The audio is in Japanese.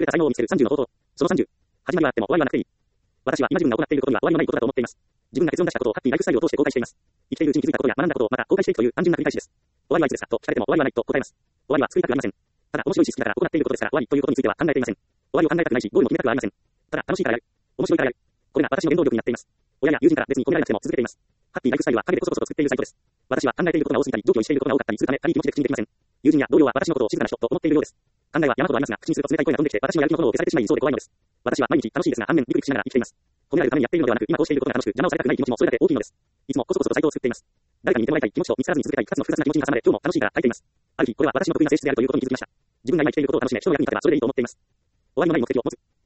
れた才能を見つける30の方法。その30。始まりはあっても終わりはなくていい。私は今自分が行っていることには終わりのないことだと思っています。自分が結論出したことをハッピーライフスタイルを通して公開しています。生きているうちに気づいたことや学んだことをまた公開していくという単純な繰り返しです。終わりはいつですかと聞かれても終わりはないと答えます。終わりは作りたくありません。ただ面白いし好きだから行っていることですから終わりということについては考えていません。終わりを考えたくないしゴールも決めたくはありません。ただ楽しいからやる。面白いからやる。これが私の原動力になっています。親や友人から別に褒められなくても続けています。ハッピーライフスタイルは陰でこそこそ作っているサイトです。私は考えていることが多すぎたり、同居をしていることが多かったりするため、他に気持ちで口にできません。友人や同僚は私のことを静かな人と思っているようです。考えは山ほどありますが、口にすると冷たい声が飛んできて、私のやる気の炎を消されてしまいそうで怖いのです。私は毎日楽しいですが、反面ビクビクしながら生きています。褒められるためにやっているのではなく、今こうしていることが楽しく、邪魔をされたくない気持ちもそれだけ大きいのです。いつもコソコソとサイトを作っています。誰かに見てもらいたい気持ちと見つからずに続けたい2つの複雑な気持ちに挟まれ、今日も楽しいから書いています。ある日、これは私の得意な性質であるということに気づきました。自分が今生きていることを楽しめ、人の役に立てばそれでいいと思っています。終わりのない目的を持つ。